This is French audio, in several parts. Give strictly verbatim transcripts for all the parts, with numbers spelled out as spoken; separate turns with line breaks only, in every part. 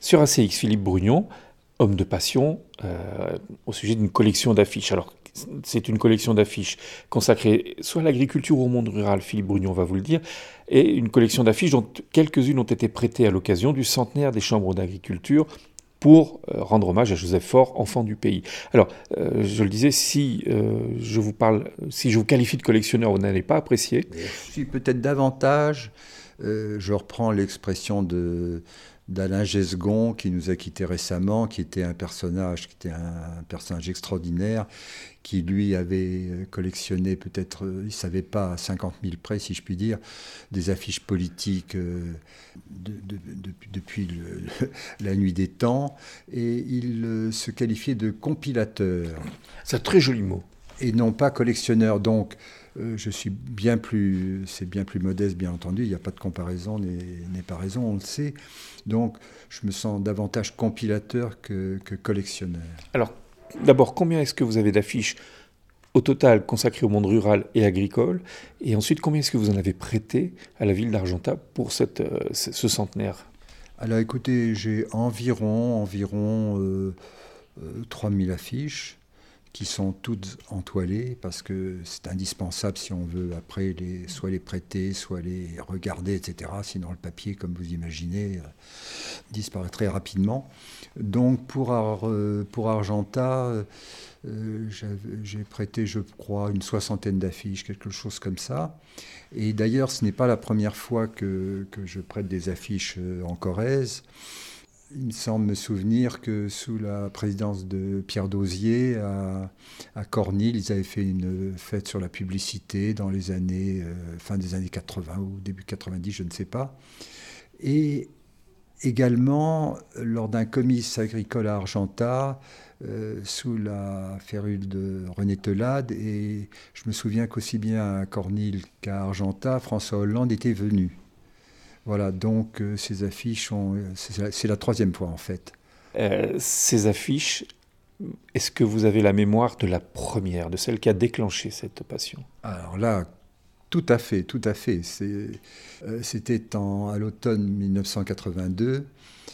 Sur A C X, Philippe Brugnon, homme de passion, euh, au sujet d'une collection d'affiches. Alors, c'est une collection d'affiches consacrée soit à l'agriculture ou au monde rural, Philippe Brugnon va vous le dire, et une collection d'affiches dont quelques-unes ont été prêtées à l'occasion du centenaire des chambres d'agriculture pour euh, rendre hommage à Joseph Faure, enfant du pays. Alors, euh, je le disais, si euh, je vous parle, si je vous qualifie de collectionneur, vous n'allez pas apprécier.
Je suis peut-être davantage, euh, je reprends l'expression de d'Alain Gesgon qui nous a quittés récemment, qui était un personnage, qui était un, un personnage extraordinaire, qui lui avait collectionné peut-être, euh, il ne savait pas, à cinquante mille près si je puis dire, des affiches politiques euh, de, de, de, depuis le, le, la nuit des temps, et il euh, se qualifiait de compilateur.
C'est un très joli mot.
Et non pas collectionneur, donc euh, je suis bien plus, c'est bien plus modeste bien entendu, il n'y a pas de comparaison n'est pas raison, on le sait, donc je me sens davantage compilateur que, que collectionneur.
Alors d'abord, combien est-ce que vous avez d'affiches au total consacrées au monde rural et agricole, et ensuite combien est-ce que vous en avez prêté à la ville d'Argentat pour cette, euh, ce centenaire?
Alors écoutez, j'ai environ, environ euh, euh, trois mille affiches, qui sont toutes entoilées, parce que c'est indispensable si on veut après les, soit les prêter, soit les regarder, et cetera. Sinon le papier, comme vous imaginez, euh, disparaîtrait rapidement. Donc pour, Ar, euh, pour Argentat, euh, j'ai prêté, je crois, une soixantaine d'affiches, quelque chose comme ça. Et d'ailleurs, ce n'est pas la première fois que, que je prête des affiches en Corrèze. Il me semble me souvenir que sous la présidence de Pierre Dauzier, à, à Cornille, ils avaient fait une fête sur la publicité dans les années, euh, fin des années quatre-vingts ou début quatre-vingt-dix, je ne sais pas. Et également, lors d'un comice agricole à Argentat, euh, sous la férule de René Telade, et je me souviens qu'aussi bien à Cornille qu'à Argentat, François Hollande était venu. Voilà, donc euh, ces affiches, ont, c'est la troisième fois en fait.
Euh, ces affiches, est-ce que vous avez la mémoire de la première, de celle qui a déclenché cette passion?
Alors là, tout à fait, tout à fait. C'était euh, à l'automne mille neuf cent quatre-vingt-deux.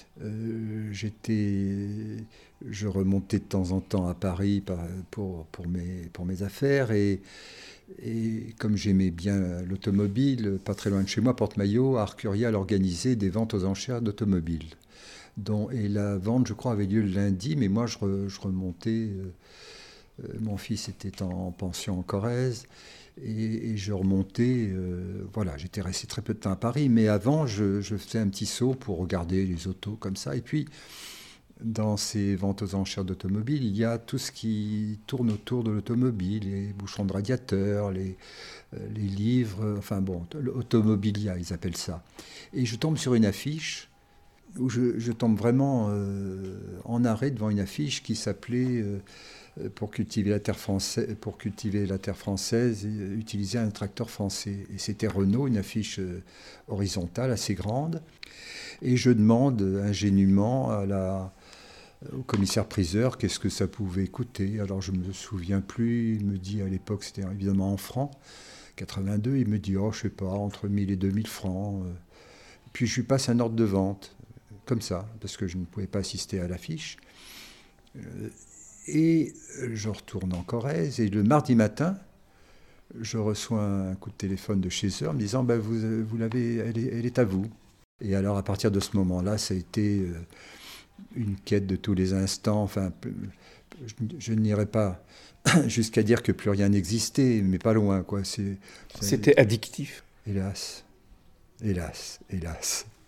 Euh, j'étais, je remontais de temps en temps à Paris pour, pour, mes, pour mes affaires et Et comme j'aimais bien l'automobile, pas très loin de chez moi, Porte-Maillot, Arcurial organisait des ventes aux enchères d'automobiles. Et la vente, je crois, avait lieu le lundi, mais moi, je, re, je remontais. Euh, mon fils était en pension en Corrèze, et, et je remontais. Euh, voilà, j'étais resté très peu de temps à Paris, mais avant, je, je faisais un petit saut pour regarder les autos comme ça. Et puis, dans ces ventes aux enchères d'automobiles, il y a tout ce qui tourne autour de l'automobile, les bouchons de radiateur, les, euh, les livres, enfin bon, l'automobilia, ils appellent ça. Et je tombe sur une affiche où je, je tombe vraiment euh, en arrêt devant une affiche qui s'appelait euh, pour cultiver la terre française, pour cultiver la terre française, utiliser un tracteur français. Et c'était Renault, une affiche euh, horizontale assez grande. Et je demande ingénument à la au commissaire-priseur, qu'est-ce que ça pouvait coûter. Alors je ne me souviens plus, il me dit, à l'époque c'était évidemment en francs, quatre-vingt-deux, il me dit, oh je sais pas, entre mille et deux mille francs. Puis je lui passe un ordre de vente, comme ça, parce que je ne pouvais pas assister à l'affiche. Et je retourne en Corrèze, et le mardi matin, je reçois un coup de téléphone de chez eux en me disant, ben, vous, vous l'avez, elle est, elle est à vous. Et alors à partir de ce moment-là, ça a été euh, une quête de tous les instants. Enfin, je, je n'irai pas jusqu'à dire que plus rien n'existait, mais pas loin, quoi.
C'était addictif.
Hélas, hélas, hélas.